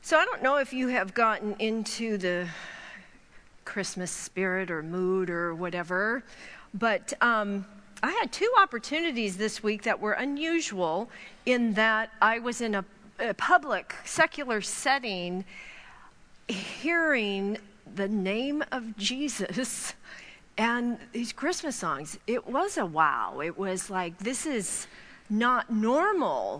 So I don't know if you have gotten into the Christmas spirit or mood or whatever, but I had two opportunities this week that were unusual in that I was in a public, secular setting hearing the name of Jesus and these Christmas songs. It was a wow. It was like, this is not normal.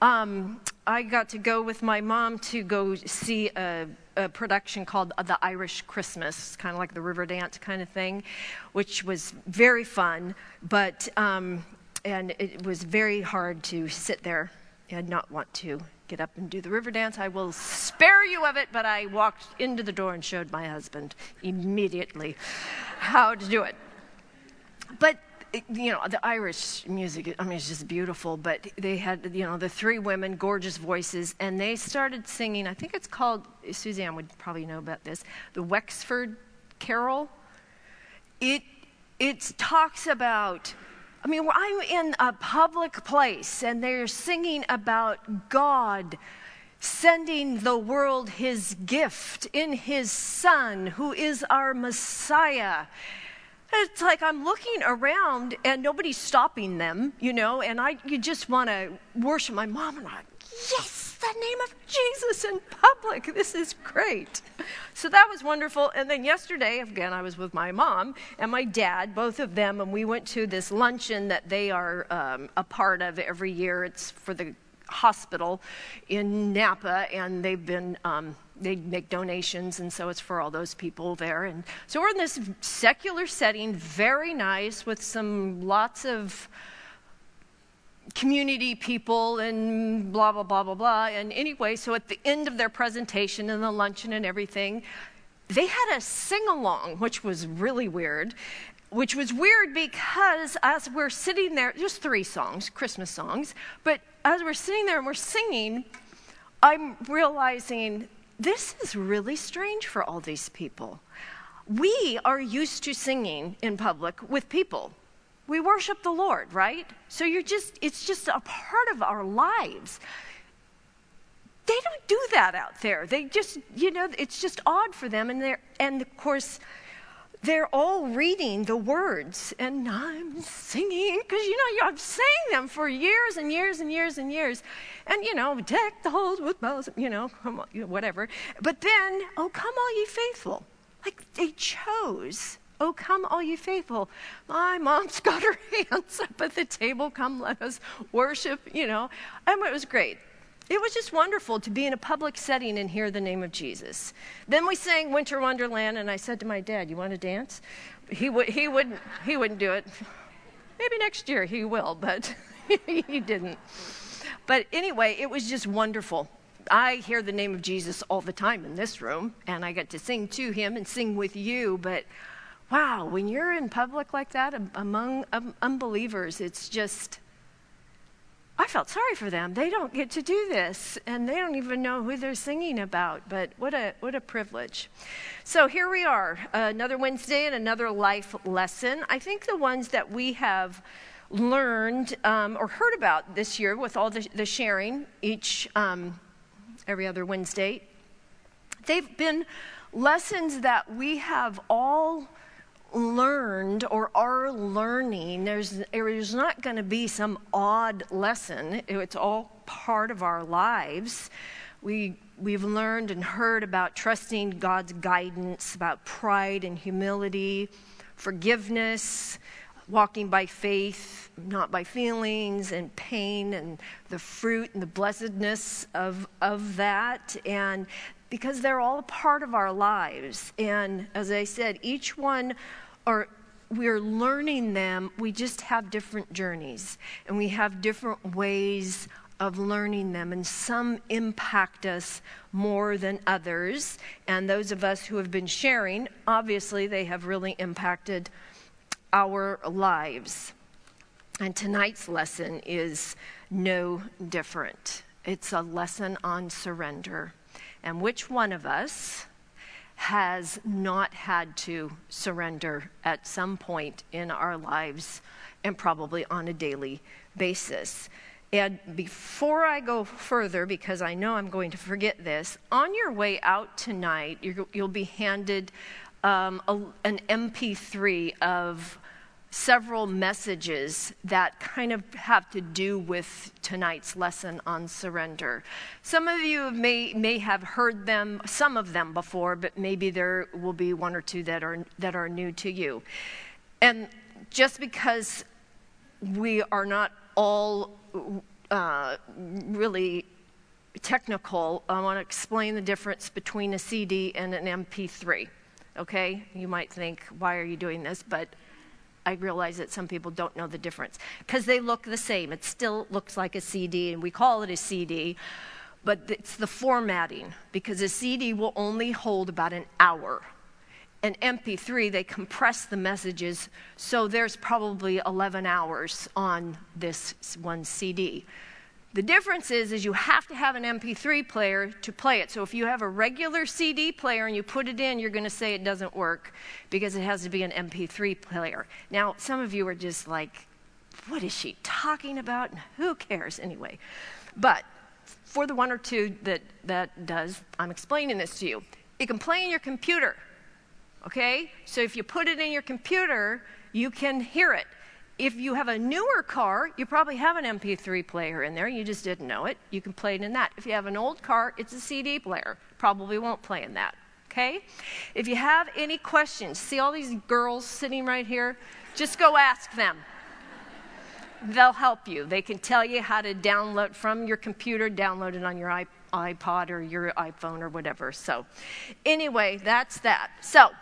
I got to go with my mom to go see a production called The Irish Christmas, kind of like the Riverdance kind of thing, which was very fun, but and it was very hard to sit there and not want to get up and do the Riverdance. I will spare you of it, but I walked into the door and showed my husband immediately how to do it. But you know, the Irish music, I mean, it's just beautiful, but they had, you know, the three women, gorgeous voices, and they started singing, I think it's called, Suzanne would probably know about this, the Wexford Carol. It talks about, I mean, I'm in a public place, and they're singing about God sending the world his gift in his Son, who is our Messiah. It's like I'm looking around and nobody's stopping them, you know, and you just want to worship my mom, and I'm like, yes, the name of Jesus in public. This is great. So that was wonderful. And then yesterday, again, I was with my mom and my dad, both of them, and we went to this luncheon that they are a part of every year. It's for the hospital in Napa, and they've been they make donations, and so it's for all those people there. And so we're in this secular setting, very nice, with lots of community people and blah, blah, blah, blah, blah. And anyway, so at the end of their presentation and the luncheon and everything, they had a sing-along, which was really weird. Which was weird because as we're sitting there, just 3 songs, Christmas songs, but as we're sitting there and we're singing, I'm realizing this is really strange for all these people. We are used to singing in public with people. We worship the Lord, right? So it's just a part of our lives. They don't do that out there. They just, you know, it's just odd for them. And of course, they're all reading the words, and I'm singing, because, you know, I've sang them for years and years and years and years. And, you know, deck the halls with bells, you know, whatever. But then, oh, come all ye faithful. Like, they chose, oh, come all ye faithful. My mom's got her hands up at the table. Come, let us worship, you know. And it was great. It was just wonderful to be in a public setting and hear the name of Jesus. Then we sang Winter Wonderland, and I said to my dad, "You want to dance?" He wouldn't do it. Maybe next year he will, but he didn't. But anyway, it was just wonderful. I hear the name of Jesus all the time in this room, and I get to sing to him and sing with you. But wow, when you're in public like that among unbelievers, it's just, I felt sorry for them. They don't get to do this, and they don't even know who they're singing about. But what a privilege. So here we are, another Wednesday and another life lesson. I think the ones that we have learned or heard about this year with all the sharing every other Wednesday, they've been lessons that we have all learned or are learning. There's not going to be some odd lesson. It's all part of our lives. We've learned and heard about trusting God's guidance, about pride and humility, forgiveness, walking by faith, not by feelings, and pain, and the fruit and the blessedness of that. And because they're all a part of our lives. And as I said, each one, we're learning them, we just have different journeys. And we have different ways of learning them. And some impact us more than others. And those of us who have been sharing, obviously they have really impacted our lives. And tonight's lesson is no different. It's a lesson on surrender. And which one of us has not had to surrender at some point in our lives, and probably on a daily basis? And before I go further, because I know I'm going to forget this, on your way out tonight, you'll be handed an MP3 of several messages that kind of have to do with tonight's lesson on surrender. Some of you may have heard them, some of them before, but maybe there will be one or two that are new to you. And just because we are not all really technical, I want to explain the difference between a CD and an MP3. Okay? You might think, why are you doing this? But I realize that some people don't know the difference because they look the same. It still looks like a CD, and we call it a CD, but it's the formatting, because a CD will only hold about an hour. An MP3, they compress the messages, so there's probably 11 hours on this one CD. The difference is you have to have an MP3 player to play it. So if you have a regular CD player and you put it in, you're going to say it doesn't work because it has to be an MP3 player. Now, some of you are just like, what is she talking about? And who cares anyway? But for the one or two that does, I'm explaining this to you. It can play in your computer, okay? So if you put it in your computer, you can hear it. If you have a newer car, you probably have an MP3 player in there. You just didn't know it. You can play it in that. If you have an old car, it's a CD player. Probably won't play in that, okay? If you have any questions, see all these girls sitting right here? Just go ask them. They'll help you. They can tell you how to download from your computer, download it on your iPod or your iPhone or whatever. So anyway, that's that. So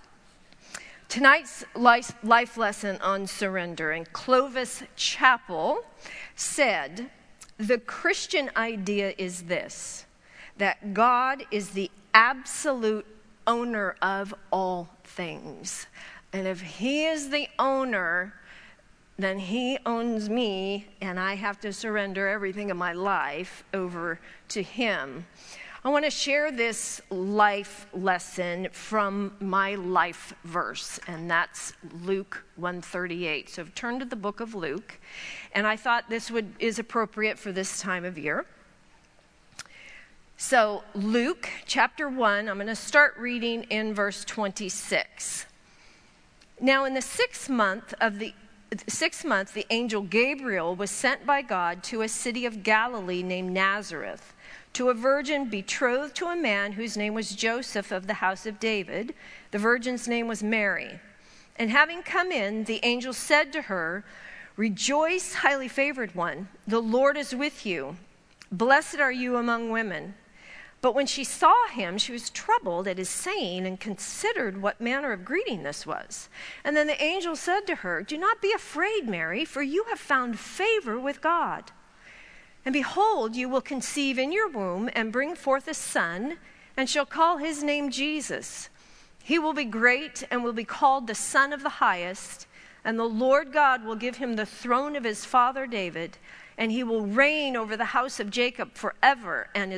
tonight's life lesson on surrender, and Clovis Chappell said, the Christian idea is this, that God is the absolute owner of all things. And if he is the owner, then he owns me, and I have to surrender everything in my life over to him. I want to share this life lesson from my life verse, and that's Luke 1:38. So turn to the book of Luke, and I thought this is appropriate for this time of year. So Luke chapter 1, I'm going to start reading in verse 26. Now in the sixth month, the angel Gabriel was sent by God to a city of Galilee named Nazareth, to a virgin betrothed to a man whose name was Joseph of the house of David. The virgin's name was Mary. And having come in, the angel said to her, "Rejoice, highly favored one, the Lord is with you. Blessed are you among women." But when she saw him, she was troubled at his saying and considered what manner of greeting this was. And then the angel said to her, "Do not be afraid, Mary, for you have found favor with God. And behold, you will conceive in your womb and bring forth a son, and shall call his name Jesus. He will be great and will be called the Son of the Highest, and the Lord God will give him the throne of his father David, and he will reign over the house of Jacob forever, and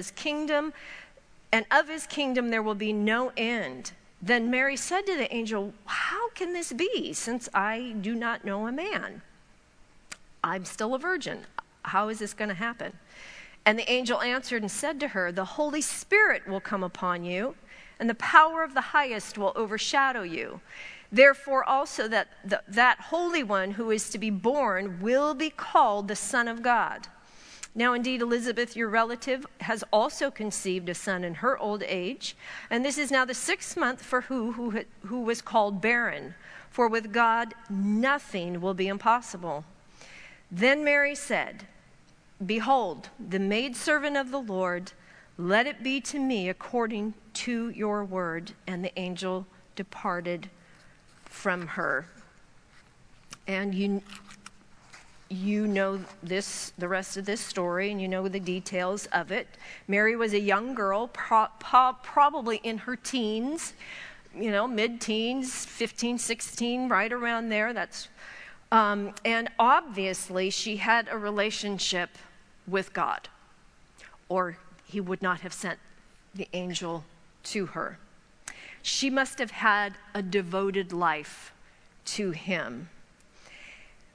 of his kingdom there will be no end." Then Mary said to the angel, "How can this be, since I do not know a man? I'm still a virgin. How is this going to happen?" And the angel answered and said to her, "The Holy Spirit will come upon you, and the power of the highest will overshadow you. Therefore also that Holy One who is to be born will be called the Son of God. Now indeed Elizabeth, your relative, has also conceived a son in her old age, and this is now the 6th month for who was called barren. For with God nothing will be impossible." Then Mary said, "Behold, the maidservant of the Lord, let it be to me according to your word." And the angel departed from her. And you know this, the rest of this story, and you know the details of it. Mary was a young girl, probably in her teens, mid-teens, 15, 16, right around there. And obviously she had a relationship with God, or he would not have sent the angel to her. She must have had a devoted life to him.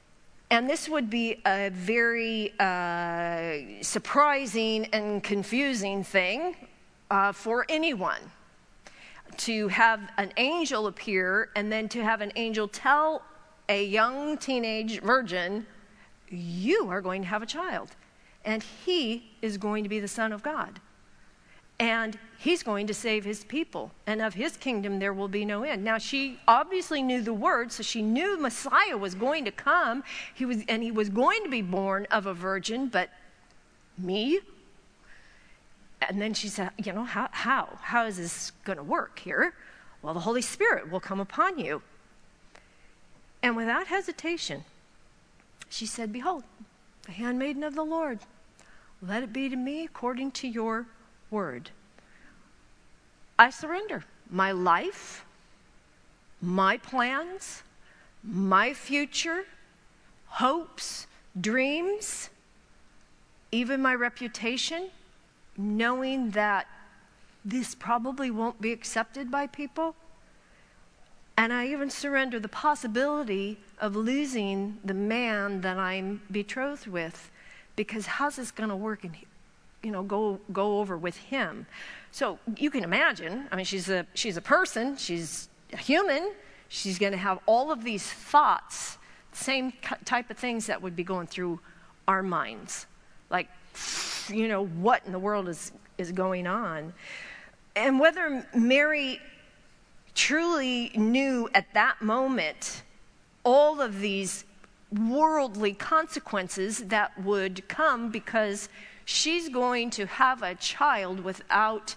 And this would be a very surprising and confusing thing for anyone. To have an angel appear and then to have an angel tell a young teenage virgin, you are going to have a child. And he is going to be the Son of God. And he's going to save his people. And of his kingdom there will be no end. Now she obviously knew the word, so she knew Messiah was going to come. He was going to be born of a virgin, but me? And then she said, how is this going to work here? Well, the Holy Spirit will come upon you. And without hesitation, she said, behold, the handmaiden of the Lord, let it be to me according to your word. I surrender my life, my plans, my future, hopes, dreams, even my reputation, knowing that this probably won't be accepted by people. And I even surrender the possibility of losing the man that I'm betrothed with, because how's this going to work and go over with him? So you can imagine. I mean, she's a person. She's a human. She's going to have all of these thoughts, same type of things that would be going through our minds, like, what in the world is going on? And whether Mary truly knew at that moment all of these worldly consequences that would come, because she's going to have a child without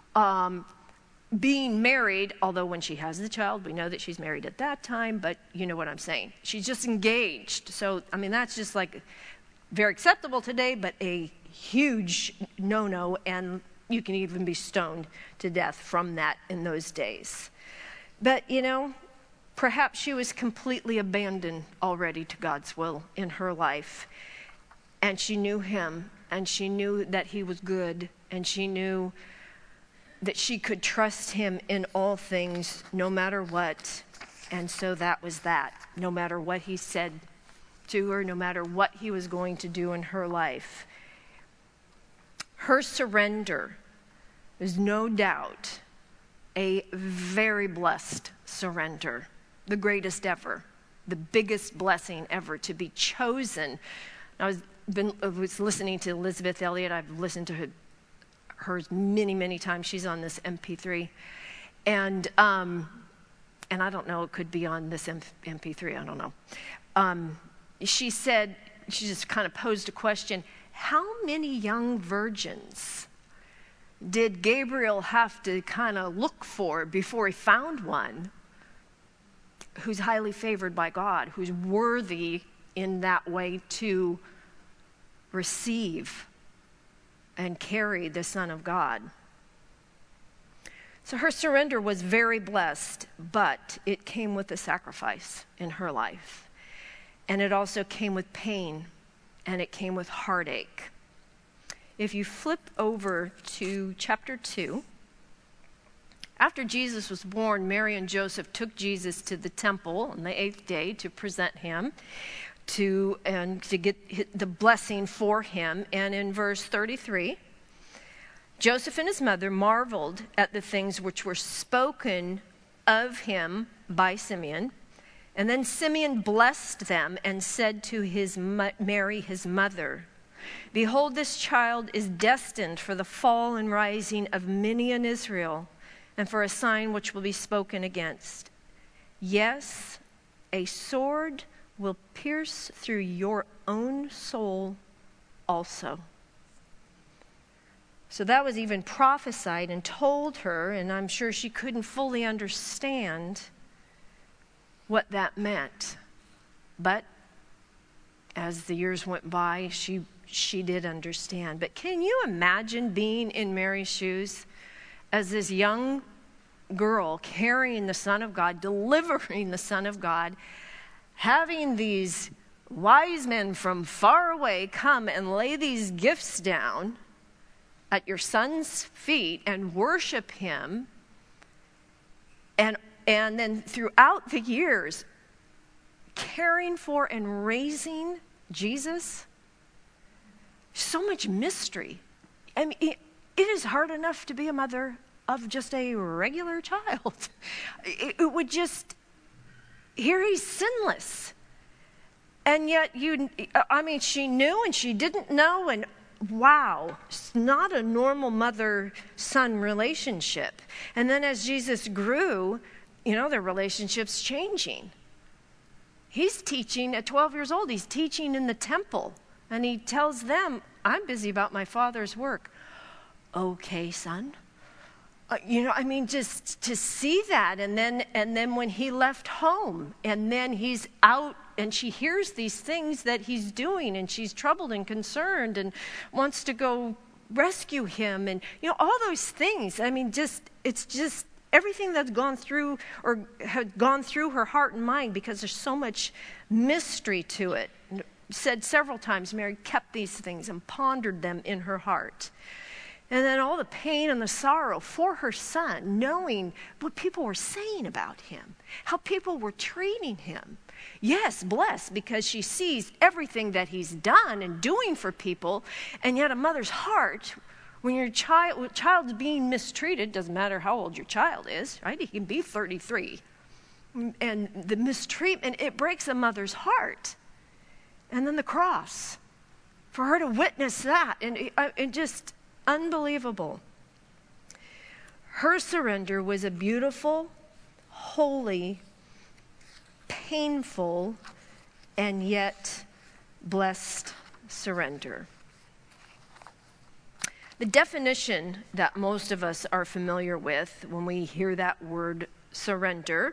being married, although when she has the child, we know that she's married at that time, but you know what I'm saying. She's just engaged. So, I mean, that's just like very acceptable today, but a huge no-no, and you can even be stoned to death from that in those days. But, perhaps she was completely abandoned already to God's will in her life. And she knew him, and she knew that he was good, and she knew that she could trust him in all things, no matter what. And so that was that. No matter what he said to her, no matter what he was going to do in her life. Her surrender is no doubt a very blessed surrender, the greatest ever, the biggest blessing ever, to be chosen. I was listening to Elizabeth Elliot. I've listened to her many, many times. She's on this MP3, and I don't know, it could be on this MP3. I don't know. She said, she just kind of posed a question: how many young virgins did Gabriel have to kind of look for before he found one who's highly favored by God, who's worthy in that way to receive and carry the Son of God? So her surrender was very blessed, but it came with a sacrifice in her life. And it also came with pain, and it came with heartache. If you flip over to chapter 2, after Jesus was born, Mary and Joseph took Jesus to the temple on the 8th day to present him, to get the blessing for him. And in verse 33, Joseph and his mother marveled at the things which were spoken of him by Simeon. And then Simeon blessed them and said to Mary, his mother, behold, this child is destined for the fall and rising of many in Israel, and for a sign which will be spoken against. Yes, a sword will pierce through your own soul also. So that was even prophesied and told her, and I'm sure she couldn't fully understand what that meant. But as the years went by, she did understand. But can you imagine being in Mary's shoes as this young girl carrying the Son of God, delivering the Son of God, having these wise men from far away come and lay these gifts down at your son's feet and worship him, and then throughout the years caring for and raising Jesus, so much mystery. I mean, it is hard enough to be a mother of just a regular child. It would just, here he's sinless. And yet she knew and she didn't know, and wow, it's not a normal mother-son relationship. And then as Jesus grew, their relationship's changing. He's teaching at 12 years old. He's teaching in the temple. And he tells them, I'm busy about my Father's work. Okay, son. Just to see that. And then when he left home, and then he's out, and she hears these things that he's doing, and she's troubled and concerned and wants to go rescue him. And, all those things. It's just everything that's gone through or had gone through her heart and mind, because there's so much mystery to it. Said several times, Mary kept these things and pondered them in her heart. And then all the pain and the sorrow for her son, knowing what people were saying about him, how people were treating him. Yes, blessed, because she sees everything that he's done and doing for people, and yet a mother's heart, when your child's being mistreated, doesn't matter how old your child is, right? He can be 33. And the mistreatment, it breaks a mother's heart. And then the cross, for her to witness that, and it just unbelievable. Her surrender was a beautiful, holy, painful, and yet blessed surrender. The definition that most of us are familiar with when we hear that word surrender,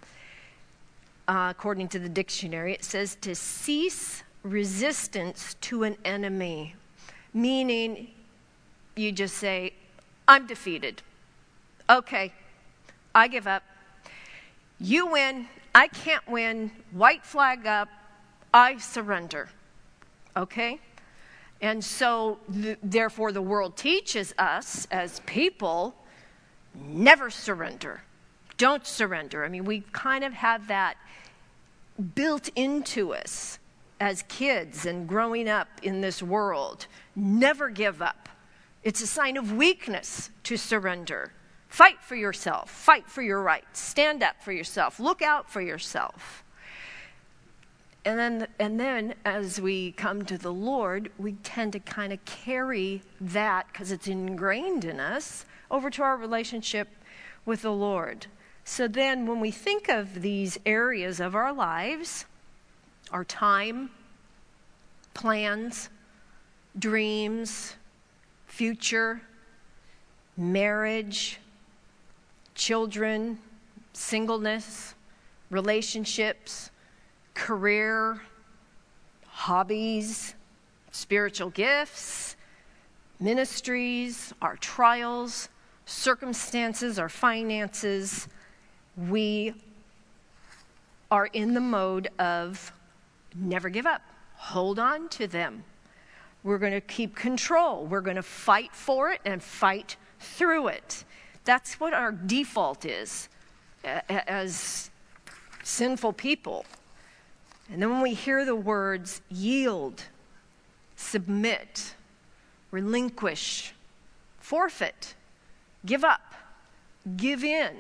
according to the dictionary, it says to cease resistance to an enemy, meaning you just say, I'm defeated. Okay, I give up. You win. I can't win. White flag up. I surrender. Okay? And so, therefore, the world teaches us as people, never surrender. Don't surrender. We kind of have that built into us as kids and growing up in this world. Never give up. It's a sign of weakness to surrender. Fight for yourself. Fight for your rights. Stand up for yourself. Look out for yourself. And then as we come to the Lord, we tend to kind of carry that, because it's ingrained in us, over to our relationship with the Lord. So then when we think of these areas of our lives, our time, plans, dreams, future, marriage, children, singleness, relationships, career, hobbies, spiritual gifts, ministries, our trials, circumstances, our finances, we are in the mode of never give up. Hold on to them. We're going to keep control. We're going to fight for it and fight through it. That's what our default is as sinful people. And then when we hear the words yield, submit, relinquish, forfeit, give up, give in,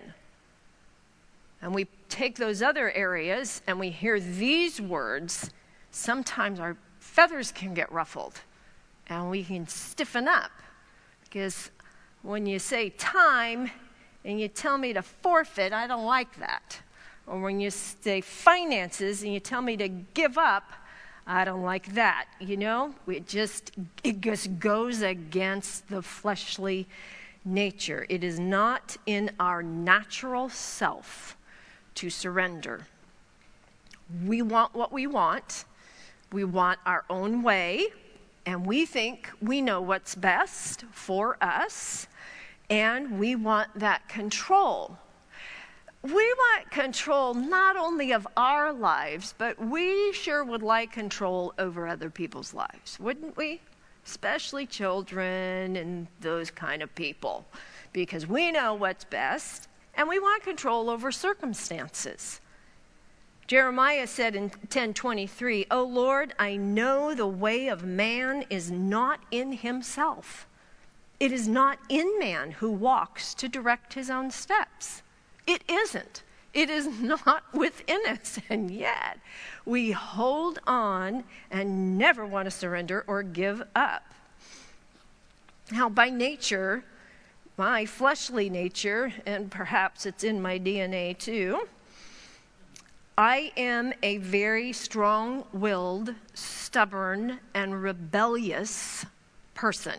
and we take those other areas and we hear these words, sometimes our feathers can get ruffled and we can stiffen up. Because when you say time and you tell me to forfeit, I don't like that. Or when you say finances and you tell me to give up, I don't like that. It just goes against the fleshly nature. It is not in our natural self to surrender. We want what we want. We want our own way, and we think we know what's best for us, and we want that control. We want control not only of our lives, but we sure would like control over other people's lives, wouldn't we? Especially children and those kind of people, because we know what's best, and we want control over circumstances. Jeremiah said in 10:23, "O Lord, I know the way of man is not in himself. It is not in man who walks to direct his own steps." It isn't. It is not within us. And yet, we hold on and never want to surrender or give up. Now, by nature, my fleshly nature, and perhaps it's in my DNA too, I am a very strong-willed, stubborn, and rebellious person.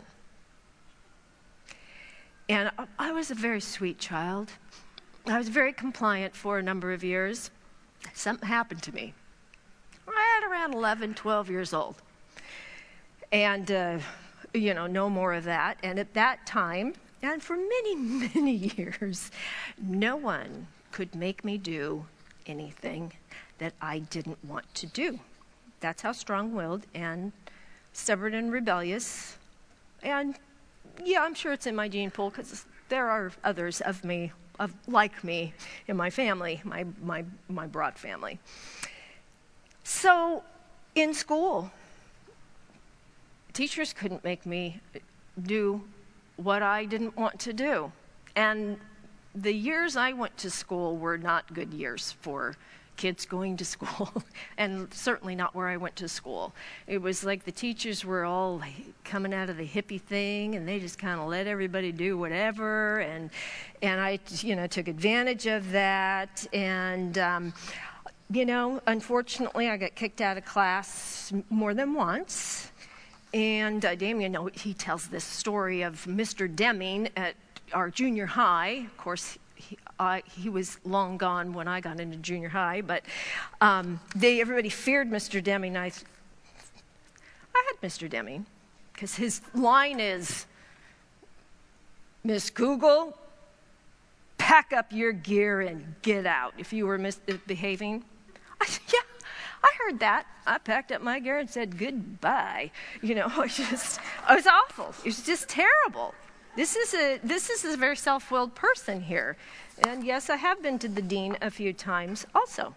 And I was a very sweet child. I was very compliant for a number of years. Something happened to me right around 11, 12 years old. And, no more of that. And at that time, and for many, many years, no one could make me do anything that I didn't want to do. That's how strong-willed and stubborn and rebellious. And yeah, I'm sure it's in my gene pool because there are others like me in my family, my broad family. So in school, teachers couldn't make me do what I didn't want to do. And the years I went to school were not good years for kids going to school, and certainly not where I went to school. It was like the teachers were all coming out of the hippie thing, and they just kind of let everybody do whatever, and I, took advantage of that, and, unfortunately, I got kicked out of class more than once, and Damien, he tells this story of Mr. Deming at our junior high. Of course, he was long gone when I got into junior high, but everybody feared Mr. Deming. I had Mr. Deming because his line is, "Miss Google, pack up your gear and get out," if you were misbehaving. I said, yeah, I heard that. I packed up my gear and said goodbye. It was awful. It was just terrible. This is a very self-willed person here. And yes, I have been to the dean a few times also.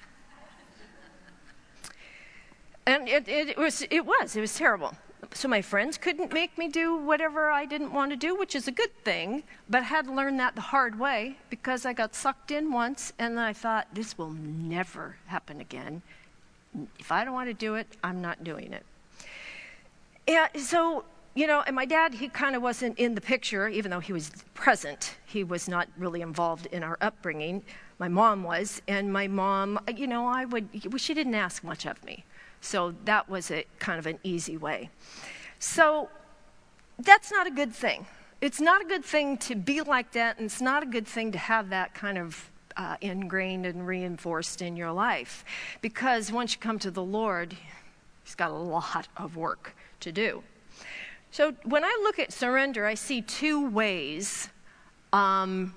And it was terrible. So my friends couldn't make me do whatever I didn't want to do, which is a good thing, but I had to learn that the hard way because I got sucked in once, and then I thought, this will never happen again. If I don't want to do it, I'm not doing it. And so, and my dad, he kind of wasn't in the picture, even though he was present. He was not really involved in our upbringing. My mom was, and my mom, she didn't ask much of me. So that was a kind of an easy way. So that's not a good thing. It's not a good thing to be like that, and it's not a good thing to have that kind of ingrained and reinforced in your life. Because once you come to the Lord, He's got a lot of work to do. So when I look at surrender, I see two ways of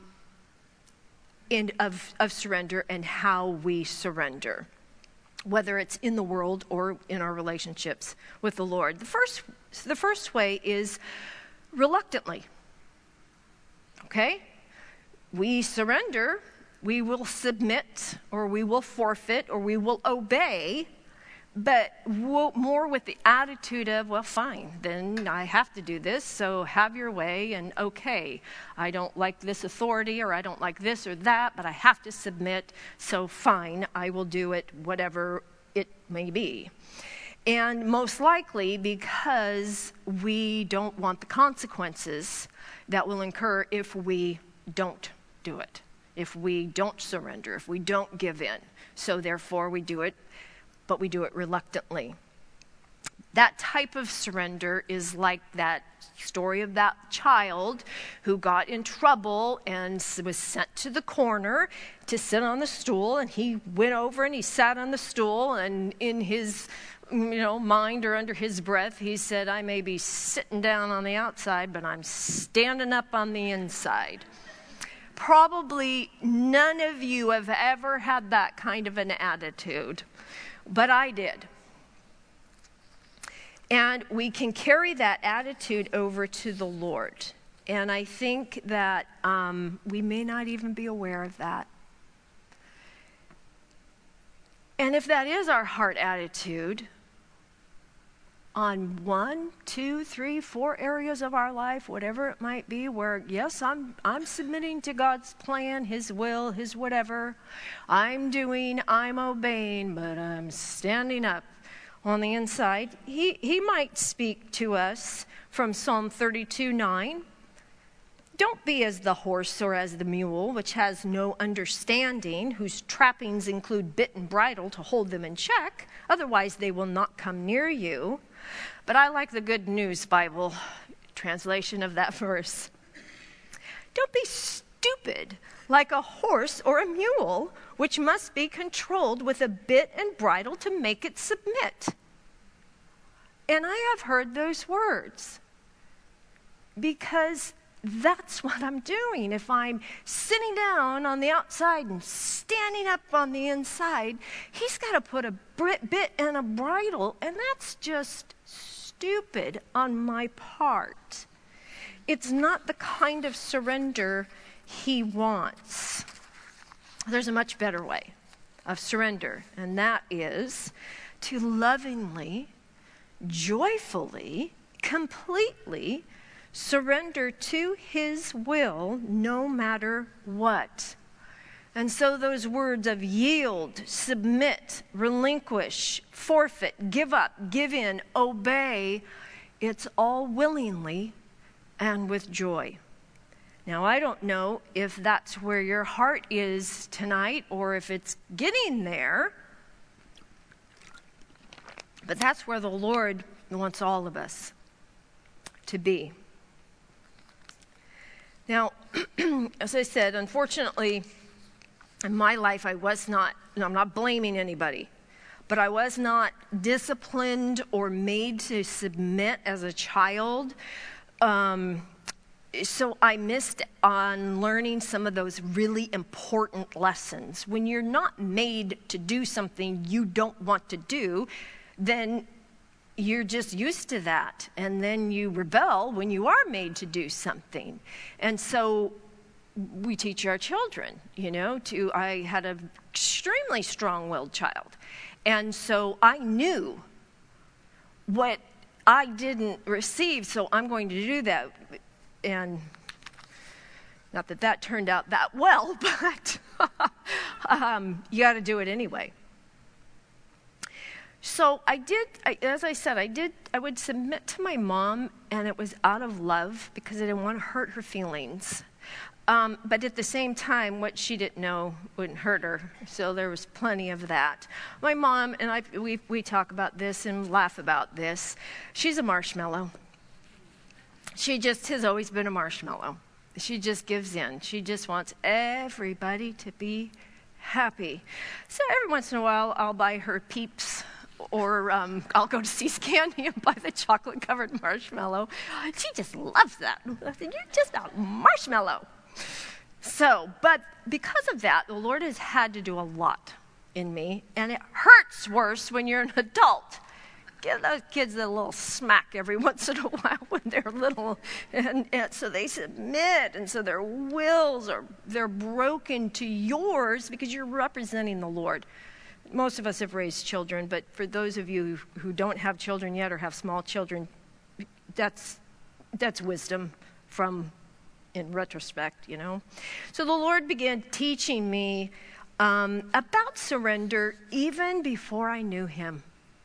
surrender and how we surrender, whether it's in the world or in our relationships with the Lord. The first way is reluctantly. Okay? We surrender, we will submit, or we will forfeit, or we will obey, but more with the attitude of, well, fine, then I have to do this, so have your way, and okay, I don't like this authority, or I don't like this or that, but I have to submit, so fine, I will do it, whatever it may be. And most likely because we don't want the consequences that will incur if we don't do it, if we don't surrender, if we don't give in. So therefore we do it, but we do it reluctantly. That type of surrender is like that story of that child who got in trouble and was sent to the corner to sit on the stool, and he went over and he sat on the stool, and in his mind or under his breath, he said, I may be sitting down on the outside, but I'm standing up on the inside. Probably none of you have ever had that kind of an attitude, but I did. And we can carry that attitude over to the Lord. And I think that we may not even be aware of that. And if that is our heart attitude, on 1, 2, 3, 4 areas of our life, whatever it might be, where yes, I'm submitting to God's plan, His will, His whatever. I'm obeying, but I'm standing up on the inside. He might speak to us from Psalm 32:9. Don't be as the horse or as the mule, which has no understanding, whose trappings include bit and bridle to hold them in check. Otherwise, they will not come near you. But I like the Good News Bible translation of that verse. Don't be stupid like a horse or a mule, which must be controlled with a bit and bridle to make it submit. And I have heard those words because that's what I'm doing. If I'm sitting down on the outside and standing up on the inside, He's got to put a bit and a bridle, and that's just stupid on my part. It's not the kind of surrender He wants. There's a much better way of surrender, and that is to lovingly, joyfully, completely surrender to His will no matter what. And so those words of yield, submit, relinquish, forfeit, give up, give in, obey, it's all willingly and with joy. Now, I don't know if that's where your heart is tonight or if it's getting there, but that's where the Lord wants all of us to be. Now, as I said, unfortunately, in my life, I was not, and I'm not blaming anybody, but I was not disciplined or made to submit as a child. So I missed on learning some of those really important lessons. When you're not made to do something you don't want to do, then you're just used to that. And then you rebel when you are made to do something. And so we teach our children, I had an extremely strong-willed child. And so I knew what I didn't receive, so I'm going to do that. And not that that turned out that well, but you got to do it anyway. So I would submit to my mom, and it was out of love because I didn't want to hurt her feelings. But at the same time, what she didn't know wouldn't hurt her, so there was plenty of that. My mom and we talk about this and laugh about this. She's a marshmallow. She just has always been a marshmallow. She just gives in. She just wants everybody to be happy. So every once in a while, I'll buy her Peeps, or I'll go to C-Candy and buy the chocolate-covered marshmallow. She just loves that. You're just a marshmallow. So, but because of that, the Lord has had to do a lot in me, and it hurts worse when you're an adult. Give those kids a little smack every once in a while when they're little, and so they submit, and so their wills they're broken to yours because you're representing the Lord. Most of us have raised children, but for those of you who don't have children yet or have small children, that's wisdom from in retrospect, So the Lord began teaching me about surrender even before I knew Him.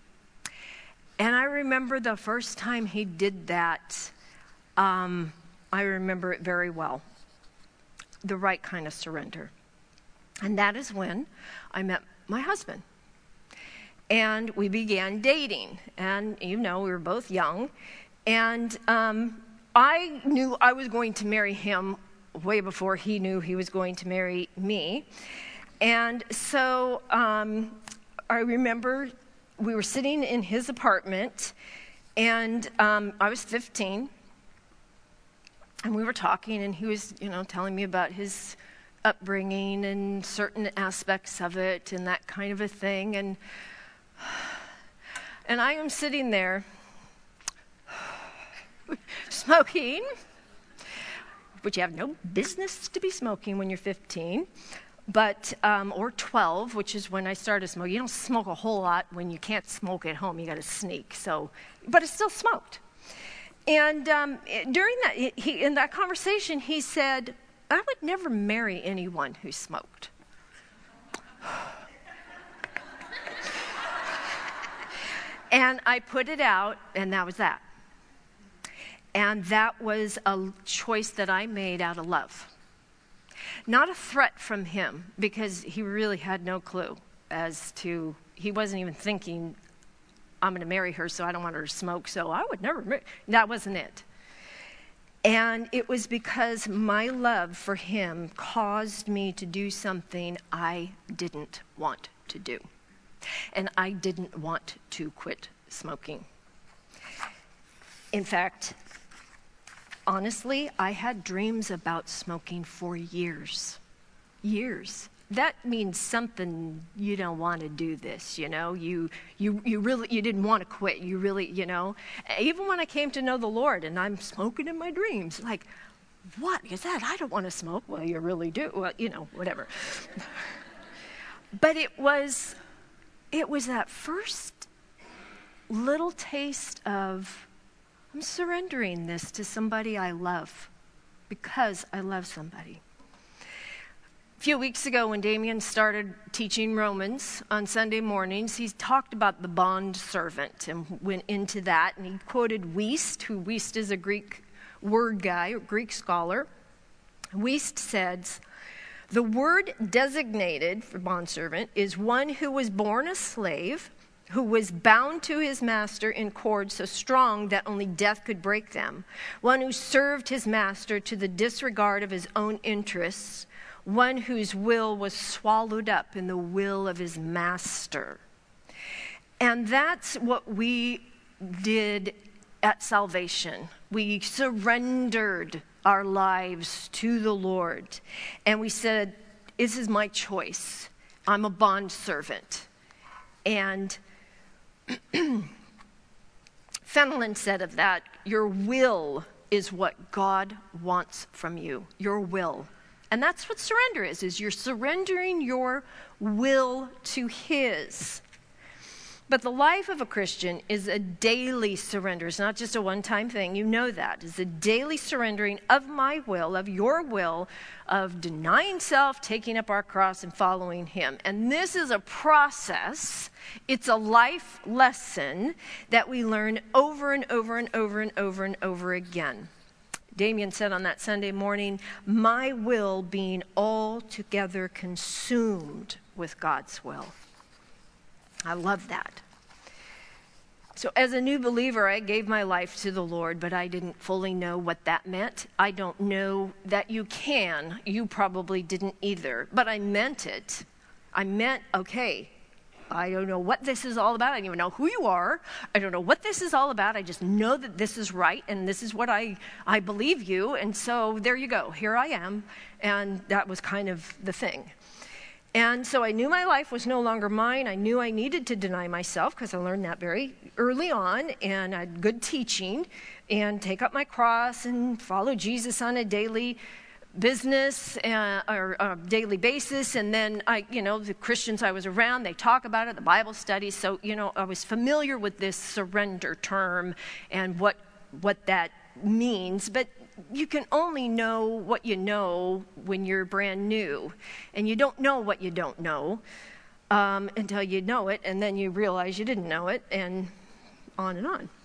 And I remember the first time He did that, I remember it very well. The right kind of surrender. And that is when I met my husband. And we began dating. And, we were both young. And I knew I was going to marry him way before he knew he was going to marry me. And so I remember we were sitting in his apartment, and I was 15. And we were talking, and he was, telling me about his upbringing and certain aspects of it and that kind of a thing. And I am sitting there smoking, which you have no business to be smoking when you're 15. or 12, which is when I started smoking. You don't smoke a whole lot when you can't smoke at home. You got to sneak. But I still smoked. And during that, in that conversation, he said, I would never marry anyone who smoked. And I put it out, and that was that. And that was a choice that I made out of love. Not a threat from him, because he really had no clue he wasn't even thinking, I'm going to marry her, so I don't want her to smoke, so I would never marry. That wasn't it. And it was because my love for him caused me to do something I didn't want to do. And I didn't want to quit smoking. In fact, honestly, I had dreams about smoking for years. Years. That means something, you don't want to do this, you know. You didn't want to quit. You really, you know. Even when I came to know the Lord and I'm smoking in my dreams, like, what is that? I don't want to smoke. Well, you really do. Well, you know, whatever. But it was that first little taste of, I'm surrendering this to somebody I love because I love somebody. A few weeks ago when Damien started teaching Romans on Sunday mornings, he talked about the bond servant and went into that. And he quoted Wuest, who Wuest is a Greek word guy, a Greek scholar. Wuest says, the word designated for bondservant is one who was born a slave, who was bound to his master in cords so strong that only death could break them, one who served his master to the disregard of his own interests, one whose will was swallowed up in the will of his master. And that's what we did at salvation. We surrendered our lives to the Lord. And we said, this is my choice. I'm a bondservant. And Fenelon said of that, your will is what God wants from you. Your will. And that's what surrender is you're surrendering your will to his. But the life of a Christian is a daily surrender. It's not just a one-time thing. You know that. It's a daily surrendering of my will, of your will, of denying self, taking up our cross, and following him. And this is a process. It's a life lesson that we learn over and over and over and over and over again. Damien said on that Sunday morning, my will being altogether consumed with God's will. I love that. So as a new believer, I gave my life to the Lord, but I didn't fully know what that meant. I don't know that you can. You probably didn't either. But I meant it. I meant, okay, I don't know what this is all about. I don't even know who you are. I don't know what this is all about. I just know that this is right, and this is what I believe you. And so there you go. Here I am. And that was kind of the thing. And so I knew my life was no longer mine. I knew I needed to deny myself because I learned that very early on, and I had good teaching, and take up my cross and follow Jesus on a daily business or a daily basis. And then the Christians I was around, they talk about it, the Bible studies. So, I was familiar with this surrender term and what that means. But you can only know what you know when you're brand new. And you don't know what you don't know until you know it, and then you realize you didn't know it, and on and on.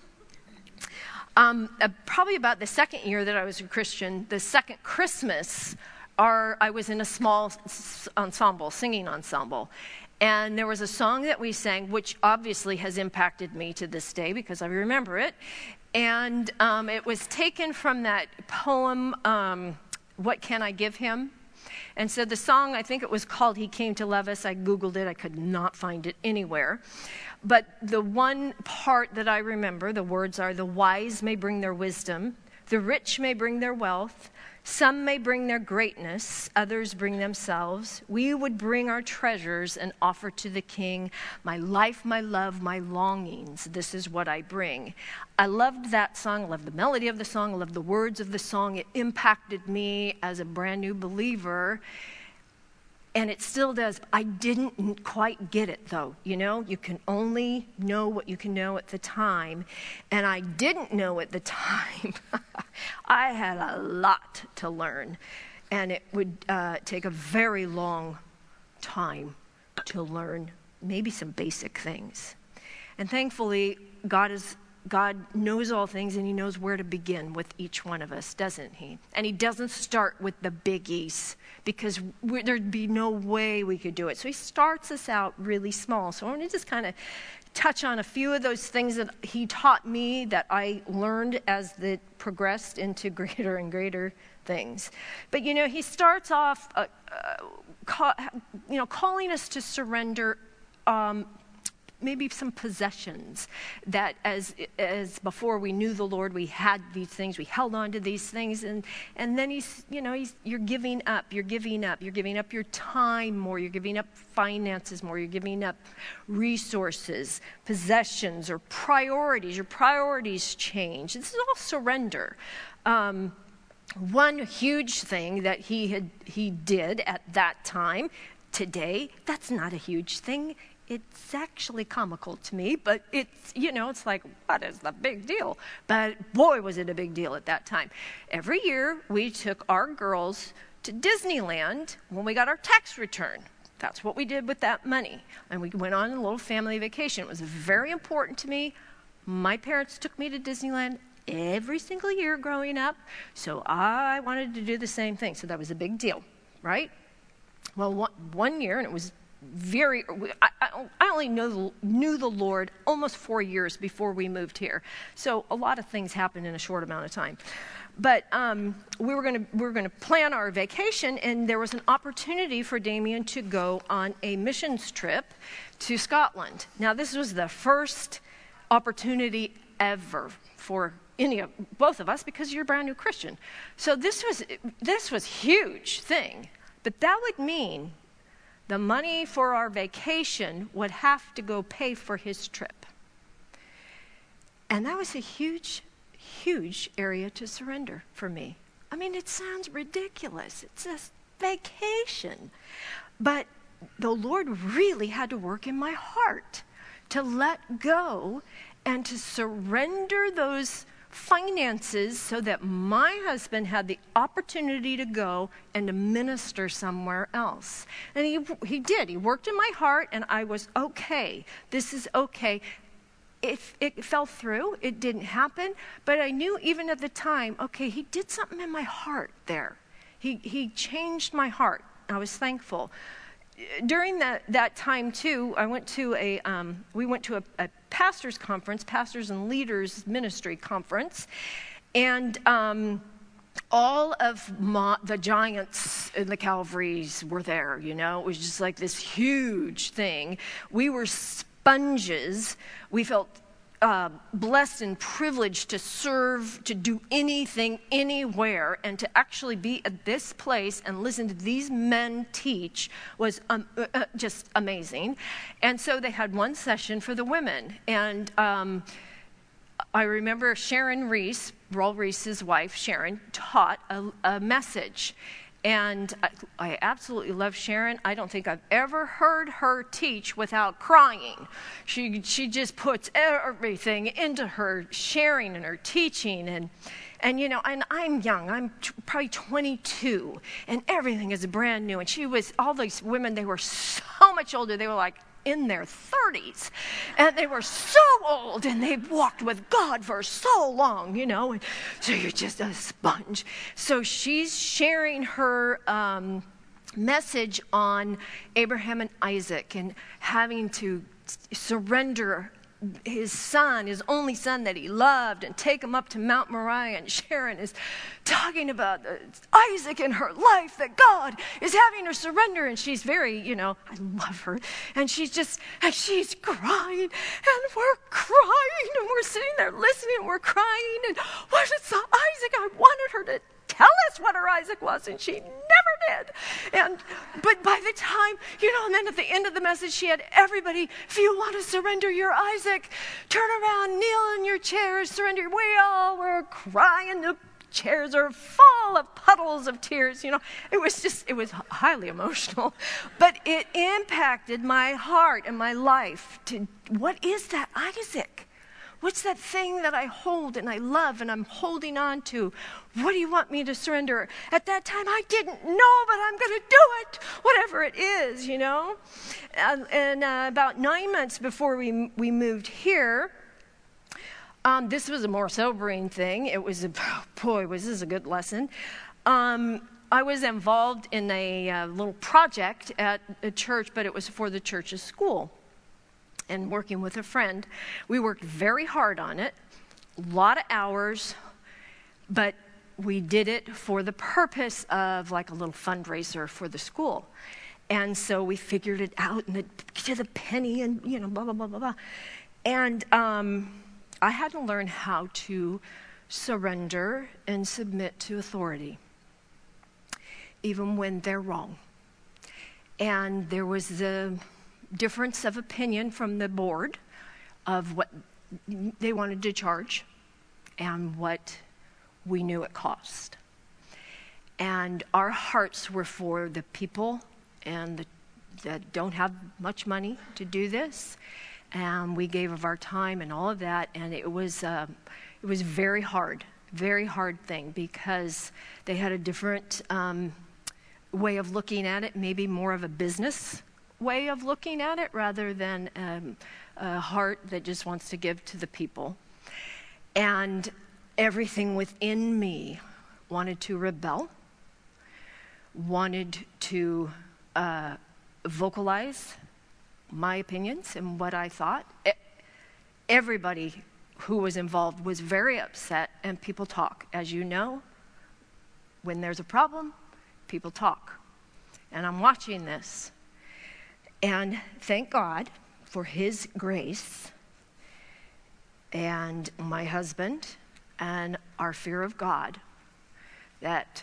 Probably about the second year that I was a Christian, the second Christmas, I was in a small ensemble, singing ensemble. And there was a song that we sang, which obviously has impacted me to this day because I remember it. And it was taken from that poem, What Can I Give Him? And so the song, I think it was called He Came to Love Us. I Googled it. I could not find it anywhere. But the one part that I remember, the words are, the wise may bring their wisdom, the rich may bring their wealth, some may bring their greatness, others bring themselves. We would bring our treasures and offer to the King, my life, my love, my longings. This is what I bring. I loved that song. I loved the melody of the song. I loved the words of the song. It impacted me as a brand new believer. And it still does. I didn't quite get it, though. You know, you can only know what you can know at the time. And I didn't know at the time. I had a lot to learn. And it would take a very long time to learn maybe some basic things. And thankfully, God knows all things, and he knows where to begin with each one of us, doesn't he? And he doesn't start with the biggies, because there'd be no way we could do it. So he starts us out really small. So I want to just kind of touch on a few of those things that he taught me that I learned as it progressed into greater and greater things. But, you know, he starts off, calling us to surrender maybe some possessions that as before we knew the Lord, we had these things, we held on to these things, and then you're giving up your time more, you're giving up finances more, you're giving up resources, possessions, or priorities. Your priorities change. This is all surrender. One huge thing that he did at that time, today, that's not a huge thing. It's actually comical to me, but it's like, what is the big deal? But boy, was it a big deal at that time. Every year, we took our girls to Disneyland when we got our tax return. That's what we did with that money. And we went on a little family vacation. It was very important to me. My parents took me to Disneyland every single year growing up, so I wanted to do the same thing. So that was a big deal, right? Well, one year, and it was I only knew the Lord almost 4 years before we moved here. So a lot of things happened in a short amount of time. But we were going to plan our vacation, and there was an opportunity for Damien to go on a missions trip to Scotland. Now, this was the first opportunity ever for both of us, because you're a brand new Christian. So this was huge thing. But that would mean the money for our vacation would have to go pay for his trip. And that was a huge, huge area to surrender for me. I mean, it sounds ridiculous. It's a vacation. But the Lord really had to work in my heart to let go and to surrender those finances so that my husband had the opportunity to go and to minister somewhere else. And he did. He worked in my heart, and I was okay. This is okay. It fell through. It didn't happen. But I knew even at the time, okay, he did something in my heart there. He changed my heart. I was thankful. During that time too, we went to a pastors' conference, pastors and leaders ministry conference, and all of the giants in the Calvaries were there. You know, it was just like this huge thing. We were sponges. We felt blessed and privileged to serve, to do anything, anywhere, and to actually be at this place and listen to these men teach was just amazing. And so they had one session for the women. And I remember Sharon Reese, Raul Reese's wife, Sharon, taught a message. And I absolutely love Sharon. I don't think I've ever heard her teach without crying. She just puts everything into her sharing and her teaching. And I'm young. I'm probably 22, and everything is brand new. And all these women, they were so much older. They were like in their 30s, and they were so old, and they walked with God for so long, and so you're just a sponge. So she's sharing her message on Abraham and Isaac and having to surrender his son, his only son that he loved, and take him up to Mount Moriah. And Sharon is talking about Isaac in her life, that God is having her surrender. And she's very, I love her. And she's crying, and we're crying, and we're sitting there listening, and we're crying. And what is Isaac? I wanted her to tell us what her Isaac was, and she never did. But by the time, and then at the end of the message, she had everybody, if you want to surrender your Isaac, turn around, kneel in your chairs, surrender. We all were crying. The chairs are full of puddles of tears. It was highly emotional. But it impacted my heart and my life. What is that, Isaac? What's that thing that I hold and I love and I'm holding on to? What do you want me to surrender? At that time, I didn't know, but I'm going to do it, whatever it is, And about 9 months before we moved here, this was a more sobering thing. It was, was this a good lesson. I was involved in a little project at a church, but it was for the church's school. And working with a friend, we worked very hard on it, a lot of hours, but we did it for the purpose of like a little fundraiser for the school. And so we figured it out to the penny and, blah, blah, blah, blah, blah. And I had to learn how to surrender and submit to authority, even when they're wrong. And there was the difference of opinion from the board of what they wanted to charge and what we knew it cost. And our hearts were for the people that don't have much money to do this. And we gave of our time and all of that. And it was very hard thing, because they had a different way of looking at it, maybe more of a business way of looking at it rather than a heart that just wants to give to the people. And everything within me wanted to rebel, wanted to vocalize my opinions and what I thought. Everybody who was involved was very upset, and people talk. As you know, when there's a problem, people talk. And I'm watching this. And thank God for His grace and my husband and our fear of God, that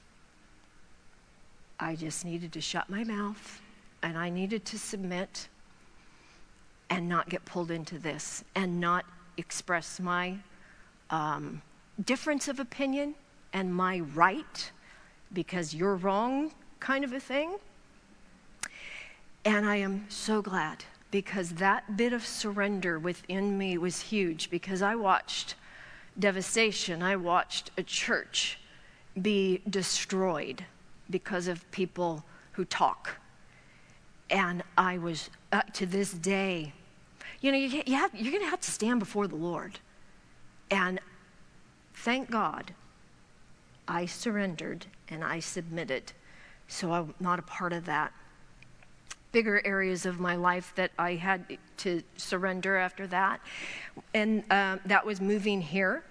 I just needed to shut my mouth and I needed to submit and not get pulled into this and not express my difference of opinion and my right because you're wrong kind of a thing. And I am so glad, because that bit of surrender within me was huge, because I watched devastation. I watched a church be destroyed because of people who talk. And I was, to this day, you're going to have to stand before the Lord. And thank God I surrendered and I submitted, so I'm not a part of that. Bigger areas of my life that I had to surrender after that. And that was moving here.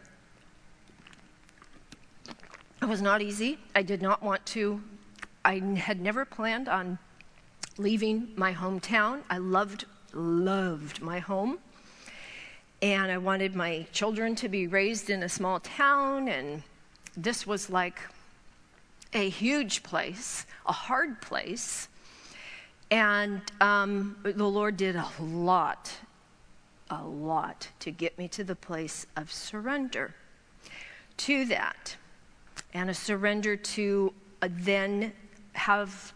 It was not easy. I did not want to. I had never planned on leaving my hometown. I loved my home. And I wanted my children to be raised in a small town. And this was like a huge place, a hard place. And the Lord did a lot to get me to the place of surrender to that. And a surrender to then have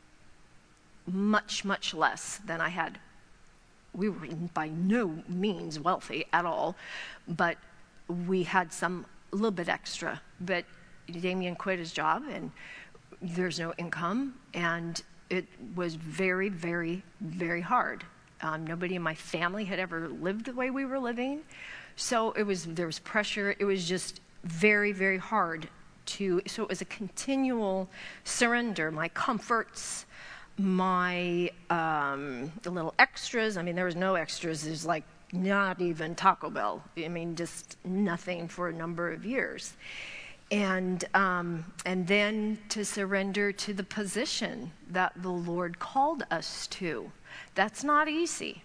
much, much less than I had. We were by no means wealthy at all, but we had a little bit extra. But Damien quit his job, and there's no income, and it was very, very, very hard. Nobody in my family had ever lived the way we were living. So there was pressure. It was just very, very hard so it was a continual surrender. My comforts, my little extras. I mean, there was no extras. There's like not even Taco Bell. I mean, just nothing for a number of years. And then to surrender to the position that the Lord called us to. That's not easy.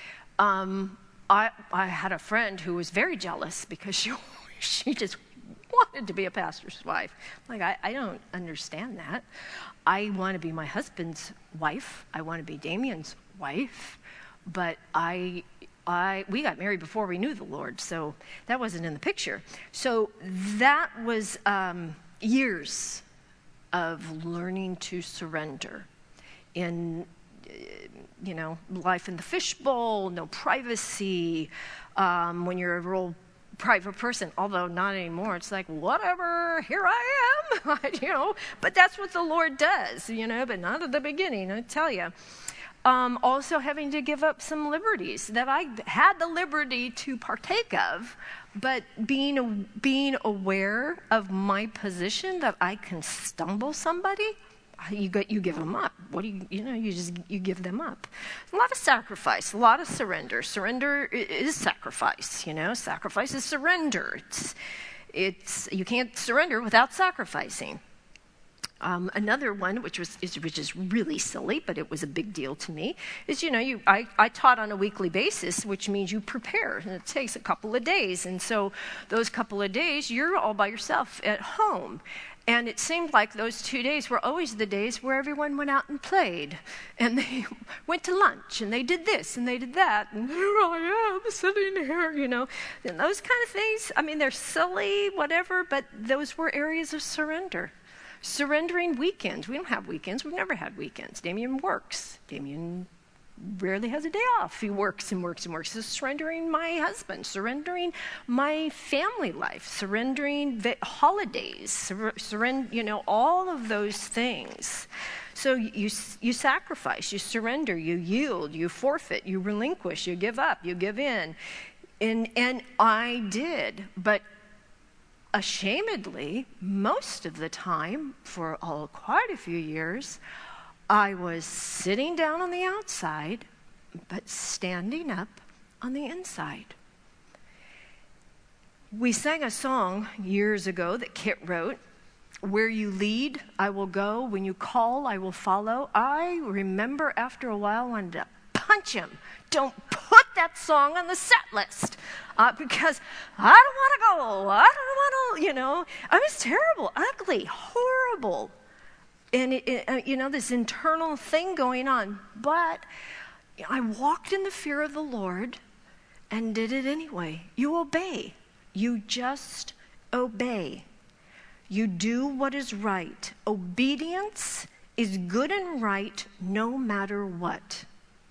I had a friend who was very jealous because she just wanted to be a pastor's wife. Like, I don't understand that. I want to be my husband's wife. I want to be Damien's wife. But I we got married before we knew the Lord, so that wasn't in the picture. So that was years of learning to surrender in, life in the fishbowl, no privacy, when you're a real private person, although not anymore. It's like, whatever, here I am, but that's what the Lord does, but not at the beginning, I tell you. Also having to give up some liberties that I had the liberty to partake of, but being aware of my position that I can stumble somebody, you give them up. What do you give them up. A lot of sacrifice, a lot of surrender. Surrender is sacrifice, Sacrifice is surrender. It's you can't surrender without sacrificing. Another one, which is really silly, but it was a big deal to me, is, I taught on a weekly basis, which means you prepare, and it takes a couple of days. And so those couple of days, you're all by yourself at home. And it seemed like those 2 days were always the days where everyone went out and played. And they went to lunch, and they did this, and they did that. And here I am, sitting here, And those kind of things, they're silly, whatever, but those were areas of surrender. Surrendering weekends. We don't have weekends. We've never had weekends. Damien works. Damien rarely has a day off. He works and works and works. So surrendering my husband, surrendering my family life, surrendering holidays, all of those things. So you sacrifice, you surrender, you yield, you forfeit, you relinquish, you give up, you give in. And I did, but ashamedly, most of the time, for quite a few years, I was sitting down on the outside, but standing up on the inside. We sang a song years ago that Kit wrote, "Where you lead, I will go. When you call, I will follow." I remember after a while I wanted to punch him. Don't put that song on the set list because I don't want to go. I don't want to, I was terrible, ugly, horrible. And, this internal thing going on. But I walked in the fear of the Lord and did it anyway. You obey. You just obey. You do what is right. Obedience is good and right no matter what.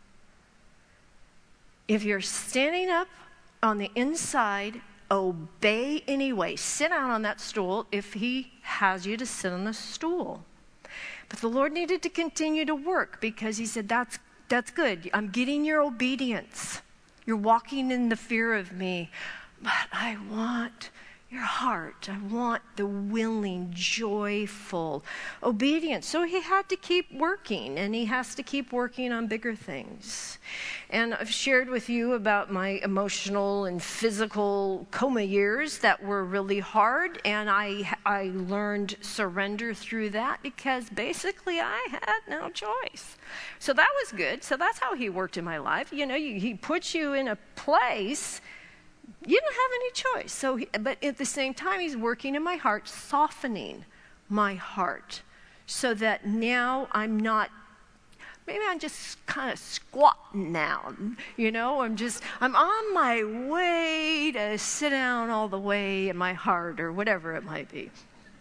If you're standing up on the inside, obey anyway. Sit down on that stool if he has you to sit on the stool. But the Lord needed to continue to work because he said, that's good. I'm getting your obedience. You're walking in the fear of me. But I want your heart. I want the willing, joyful obedience. So he had to keep working, and he has to keep working on bigger things. And I've shared with you about my emotional and physical coma years that were really hard, and I learned surrender through that because basically I had no choice. So that was good. So that's how he worked in my life. He puts you in a place you don't have any choice. So, but at the same time, he's working in my heart, softening my heart, so that now I'm just kind of squatting now. I'm on my way to sit down all the way in my heart, or whatever it might be.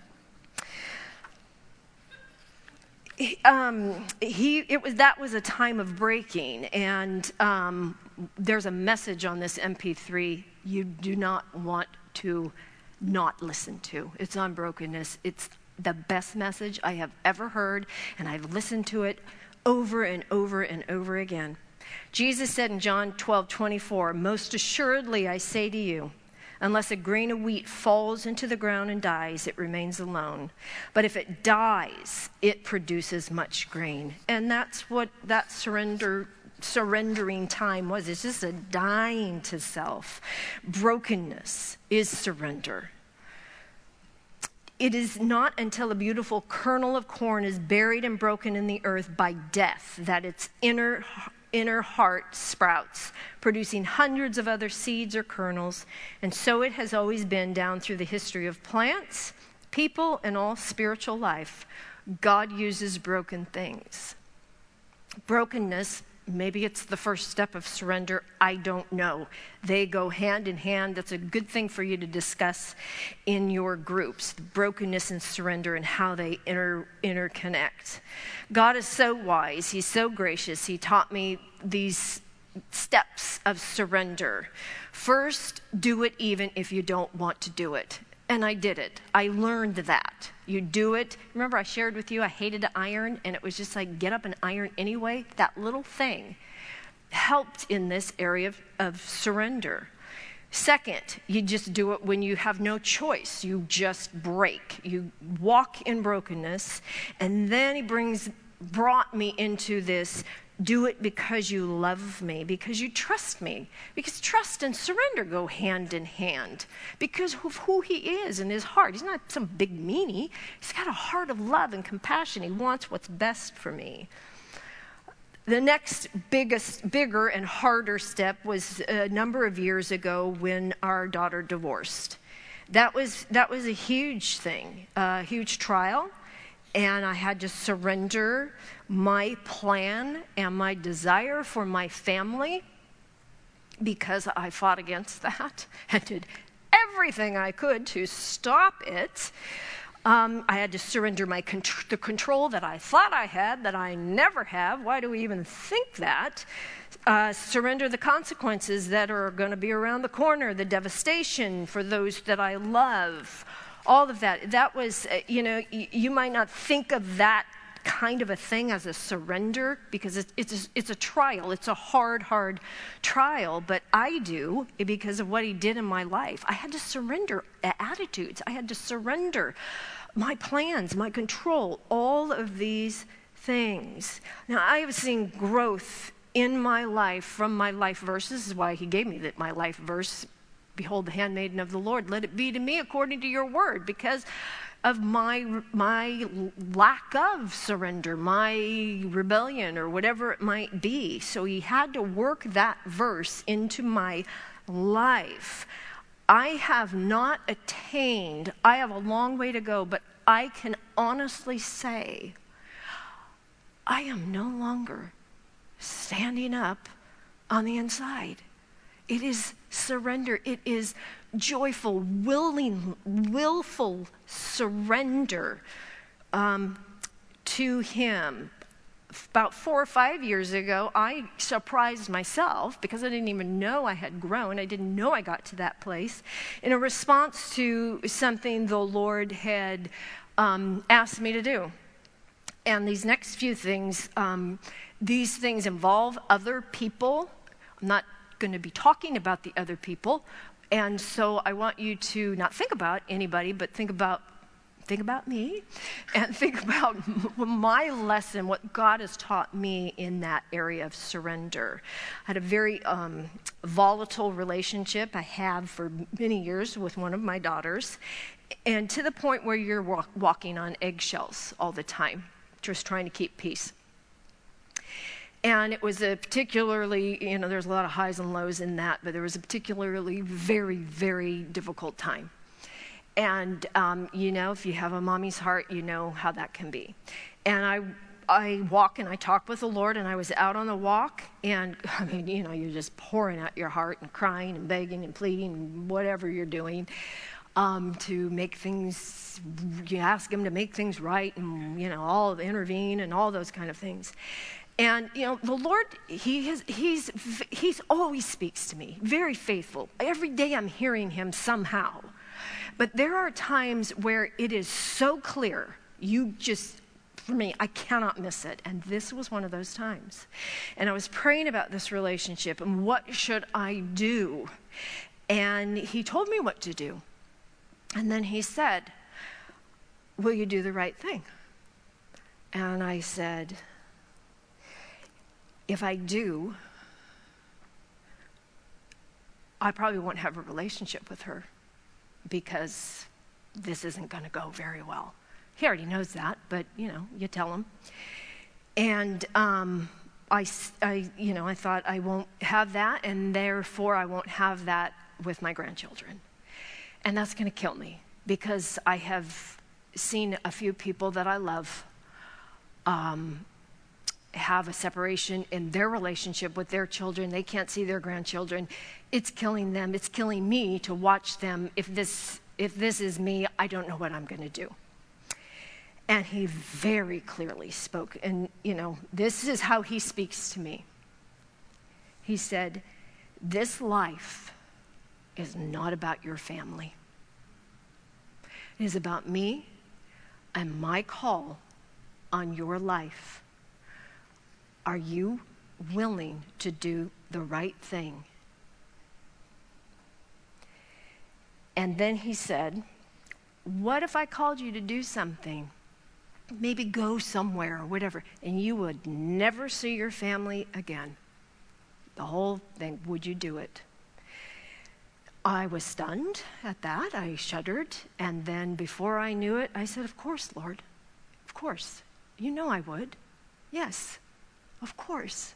That was a time of breaking, and there's a message on this MP3 you do not want to not listen to. It's on brokenness. It's the best message I have ever heard, and I've listened to it over and over and over again. Jesus said in John 12:24, "Most assuredly I say to you, unless a grain of wheat falls into the ground and dies, it remains alone. But if it dies, it produces much grain." And that's what that surrendering time was. It's just a dying to self. Brokenness is surrender. It is not until a beautiful kernel of corn is buried and broken in the earth by death that its inner heart sprouts, producing hundreds of other seeds or kernels. And so it has always been down through the history of plants, people, and all spiritual life. God uses broken things. Brokenness Maybe it's the first step of surrender. I don't know. They go hand in hand. That's a good thing for you to discuss in your groups, brokenness and surrender and how they interconnect. God is so wise. He's so gracious. He taught me these steps of surrender. First, do it even if you don't want to do it. And I did it. I learned that. You do it. Remember I shared with you I hated to iron, and it was just like get up and iron anyway? That little thing helped in this area of surrender. Second, you just do it when you have no choice. You just break. You walk in brokenness. And then he brought me into this, do it because you love me, because you trust me. Because trust and surrender go hand in hand. Because of who he is in his heart. He's not some big meanie. He's got a heart of love and compassion. He wants what's best for me. The next bigger and harder step was a number of years ago when our daughter divorced. That was a huge thing, a huge trial. And I had to surrender my plan and my desire for my family because I fought against that and did everything I could to stop it. I had to surrender the control that I thought I had, that I never have. Why do we even think that? Surrender the consequences that are going to be around the corner, the devastation for those that I love. All of that. That was, you might not think of that kind of a thing as a surrender because it's a trial. It's a hard trial, but I do because of what he did in my life. I had to surrender attitudes. I had to surrender my plans, my control, all of these things. Now, I have seen growth in my life from my life verses. This is why he gave me my life verse. Behold, the handmaiden of the Lord, let it be to me according to your word, because of my lack of surrender, my rebellion, or whatever it might be. So he had to work that verse into my life. I have not attained, I have a long way to go, but I can honestly say, I am no longer standing up on the inside. It is surrender. It is joyful, willful surrender to him. About 4 or 5 years ago, I surprised myself because I didn't even know I had grown. I didn't know I got to that place. In a response to something the Lord had asked me to do. And these next few things, these things involve other people. I'm not going to be talking about the other people, and so I want you to not think about anybody, but think about me, and think about my lesson, what God has taught me in that area of surrender. I had a very volatile relationship I have for many years with one of my daughters, and to the point where you're walking on eggshells all the time, just trying to keep peace. And it was a particularly, there's a lot of highs and lows in that, but there was a particularly very, very difficult time. And, if you have a mommy's heart, you know how that can be. And I walk and I talk with the Lord, and I was out on the walk, and, you're just pouring out your heart and crying and begging and pleading and whatever you're doing to make things, you ask him to make things right and, intervene and all those kind of things. And, the Lord, he's always speaks to me, very faithful. Every day I'm hearing him somehow. But there are times where it is so clear, for me, I cannot miss it. And this was one of those times. And I was praying about this relationship and what should I do? And he told me what to do. And then he said, will you do the right thing? And I said, if I do, I probably won't have a relationship with her because this isn't going to go very well. He already knows that, but, you tell him. And I thought I won't have that, and therefore I won't have that with my grandchildren. And that's going to kill me because I have seen a few people that I love have a separation in their relationship with their children. They can't see their grandchildren. It's killing them. It's killing me to watch them. If this is me, I don't know what I'm going to do. And he very clearly spoke. And, this is how he speaks to me. He said, this life is not about your family. It is about me and my call on your life. Are you willing to do the right thing? And then he said, what if I called you to do something? Maybe go somewhere or whatever, and you would never see your family again. The whole thing, would you do it? I was stunned at that. I shuddered. And then before I knew it, I said, of course, Lord. Of course. You know I would. Yes, of course.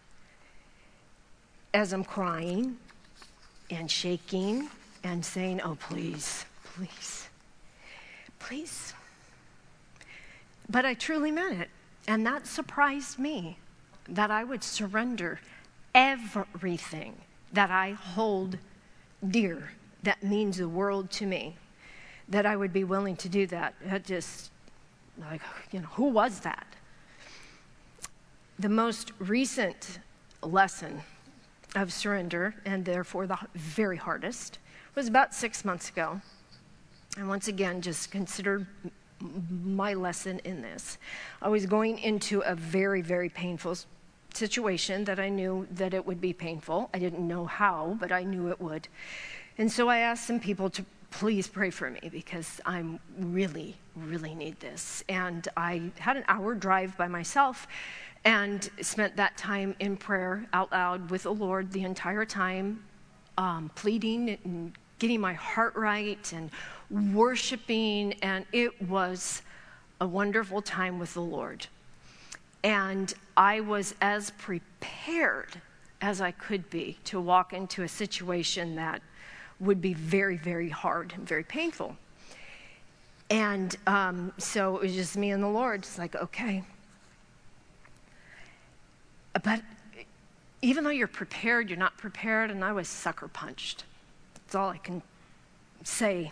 As I'm crying and shaking and saying, oh, please, please, please. But I truly meant it. And that surprised me, that I would surrender everything that I hold dear, that means the world to me, that I would be willing to do that. That just, who was that? The most recent lesson of surrender, and therefore the very hardest, was about 6 months ago. And once again, just consider my lesson in this. I was going into a very, very painful situation that I knew that it would be painful. I didn't know how, but I knew it would. And so I asked some people to please pray for me because I really, really need this. And I had an hour drive by myself and spent that time in prayer out loud with the Lord the entire time, pleading and getting my heart right and worshiping. And it was a wonderful time with the Lord. And I was as prepared as I could be to walk into a situation that would be very, very hard and very painful. And so it was just me and the Lord. It's like, okay. But even though you're prepared, you're not prepared, and I was sucker punched. That's all I can say.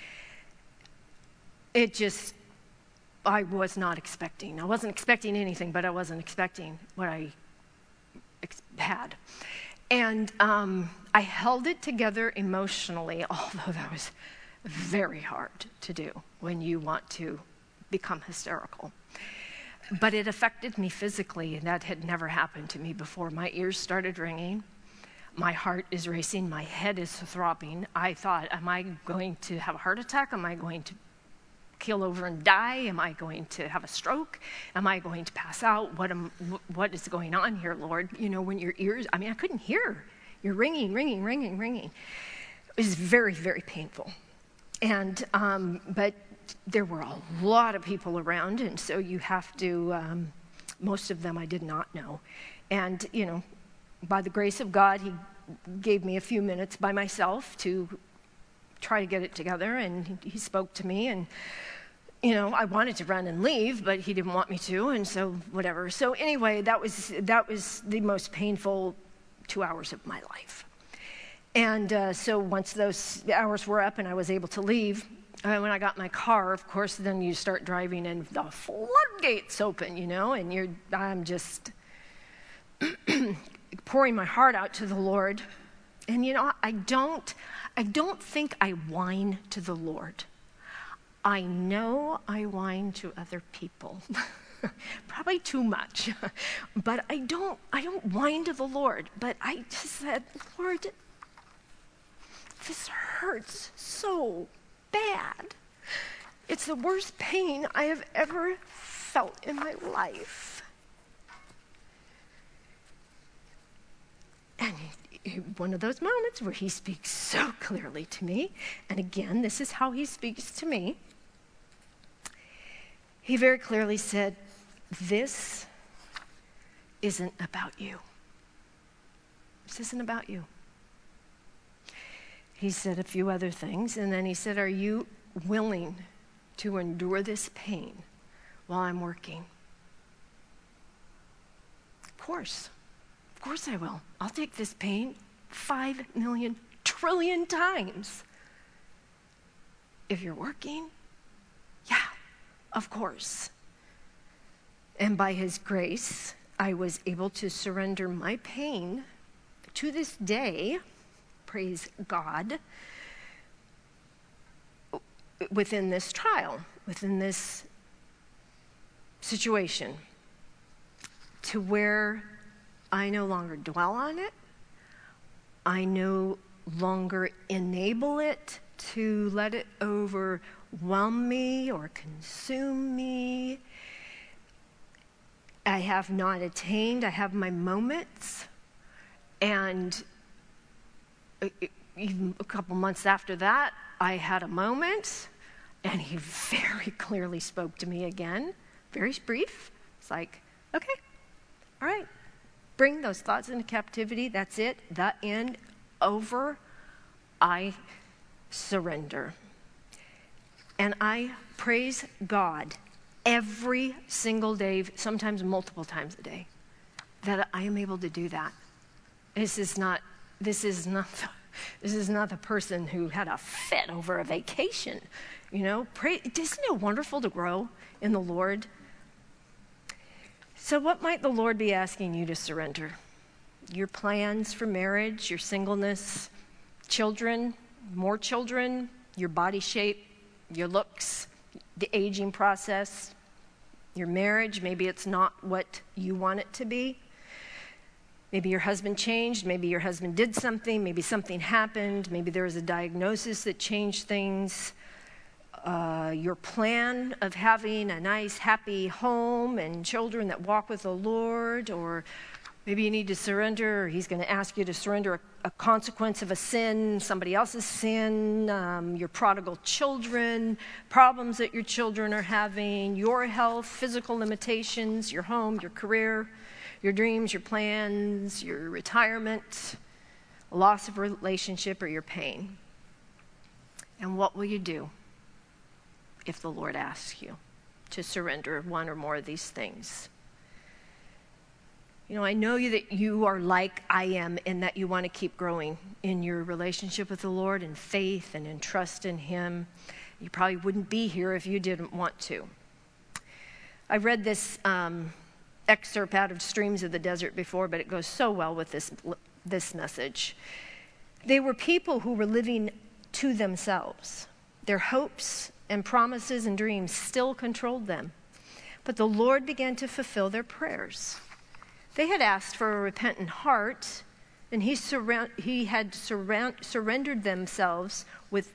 I was not expecting. I wasn't expecting anything, but I wasn't expecting what I had. And I held it together emotionally, although that was very hard to do when you want to become hysterical. But it affected me physically, and that had never happened to me before. My ears started ringing. My heart is racing. My head is throbbing. I thought, am I going to have a heart attack? Am I going to keel over and die? Am I going to have a stroke? Am I going to pass out? What is going on here, Lord? When your ears, I couldn't hear. You're ringing. It was very, very painful. And, but there were a lot of people around, and so you have to, most of them I did not know. And, by the grace of God, he gave me a few minutes by myself to try to get it together, and he spoke to me, and I wanted to run and leave, but he didn't want me to, and so whatever. So anyway, that was the most painful 2 hours of my life. And so once those hours were up and I was able to leave, when I got in my car, of course, then you start driving and the floodgates open, and I'm just pouring my heart out to the Lord. And I don't think I whine to the Lord. I know I whine to other people, probably too much, but I don't whine to the Lord. But I just said, Lord, this hurts so bad. It's the worst pain I have ever felt in my life. And one of those moments where he speaks so clearly to me, and again, this is how he speaks to me. He very clearly said, this isn't about you. This isn't about you. He said a few other things, and then he said, are you willing to endure this pain while I'm working? Of course I will. I'll take this pain 5 million trillion times. If you're working, yeah, of course. And by his grace, I was able to surrender my pain to this day, praise God, within this trial, within this situation, to where I no longer dwell on it. I no longer enable it to let it overwhelm me or consume me. I have not attained. I have my moments. And even a couple months after that, I had a moment, and he very clearly spoke to me again, very brief. It's like, okay, all right, bring those thoughts into captivity. That's it. The end. Over. I surrender. And I praise God every single day, sometimes multiple times a day, that I am able to do that. This is not the person who had a fit over a vacation. You know, isn't it wonderful to grow in the Lord? So what might the Lord be asking you to surrender? Your plans for marriage, your singleness, children, more children, your body shape, your looks, the aging process, your marriage, maybe it's not what you want it to be. Maybe your husband changed, maybe your husband did something, maybe something happened, maybe there was a diagnosis that changed things. Your plan of having a nice, happy home and children that walk with the Lord, or maybe you need to surrender, or he's going to ask you to surrender a consequence of a sin, somebody else's sin, your prodigal children, problems that your children are having, your health, physical limitations, your home, your career, your dreams, your plans, your retirement, loss of relationship, or your pain. And what will you do if the Lord asks you to surrender one or more of these things? You know, I know that you are like I am in that you want to keep growing in your relationship with the Lord, in faith and in trust in Him. You probably wouldn't be here if you didn't want to. I read this excerpt out of Streams of the Desert before, but it goes so well with this message. They were people who were living to themselves. Their hopes and promises and dreams still controlled them. But the Lord began to fulfill their prayers. They had asked for a repentant heart, and He had surrendered themselves with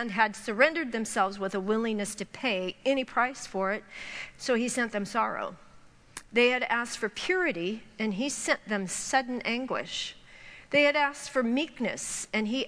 a willingness to pay any price for it, so He sent them sorrow. They had asked for purity, and He sent them sudden anguish. They had asked for meekness, and He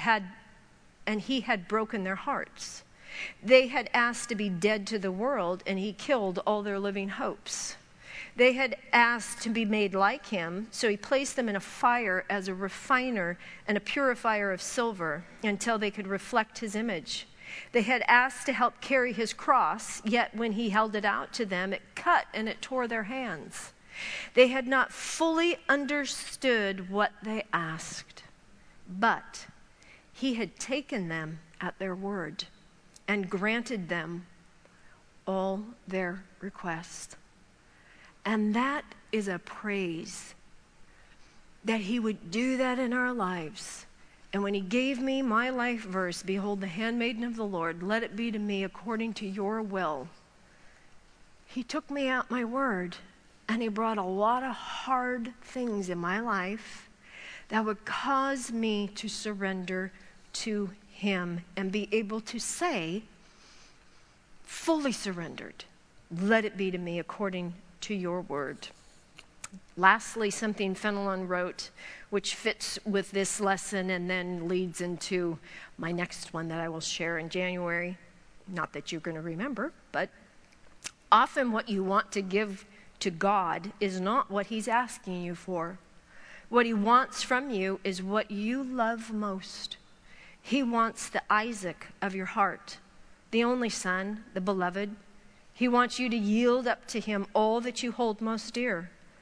had broken their hearts. They had asked to be dead to the world, and He killed all their living hopes. They had asked to be made like Him, so He placed them in a fire as a refiner and a purifier of silver until they could reflect His image. They had asked to help carry His cross, yet when He held it out to them, it cut and it tore their hands. They had not fully understood what they asked, but He had taken them at their word and granted them all their requests. And that is a praise that He would do that in our lives. And when He gave me my life verse, behold, the handmaiden of the Lord, let it be to me according to your will. He took me at my word, and He brought a lot of hard things in my life that would cause me to surrender to Him and be able to say, fully surrendered, let it be to me according to your word. Lastly, something Fenelon wrote, which fits with this lesson and then leads into my next one that I will share in January. Not that you're going to remember, but often what you want to give to God is not what He's asking you for. What He wants from you is what you love most. He wants the Isaac of your heart, the only son, the beloved. He wants you to yield up to Him all that you hold most dear.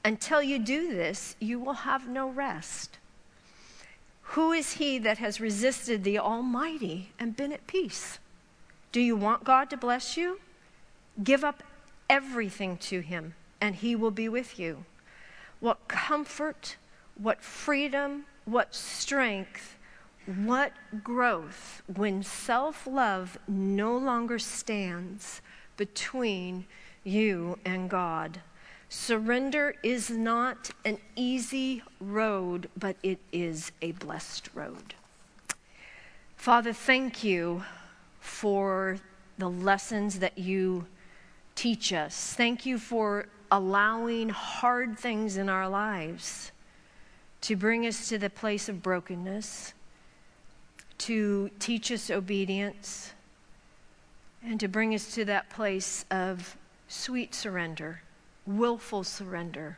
Until you do this, you will have no rest. Who is he that has resisted the Almighty and been at peace? Do you want God to bless you? Give up everything to him, and he will be with you. What comfort, what freedom, what strength, what growth when self-love no longer stands between you and God. Surrender is not an easy road, but it is a blessed road. Father, thank you for the lessons that you teach us. Thank you for allowing hard things in our lives to bring us to the place of brokenness, to teach us obedience, and to bring us to that place of sweet surrender, willful surrender.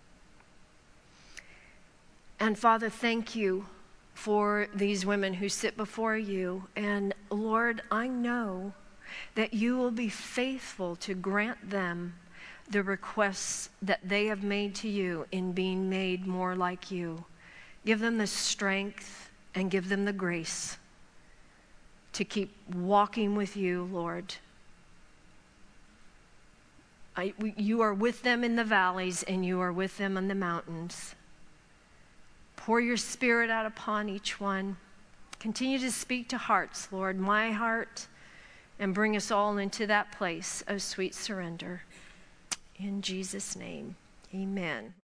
And Father, thank you for these women who sit before you. And Lord, I know that you will be faithful to grant them the requests that they have made to you in being made more like you. Give them the strength and give them the grace to keep walking with you, Lord. You are with them in the valleys and you are with them on the mountains. Pour your Spirit out upon each one. Continue to speak to hearts, Lord, my heart, and bring us all into that place of sweet surrender. In Jesus' name, amen.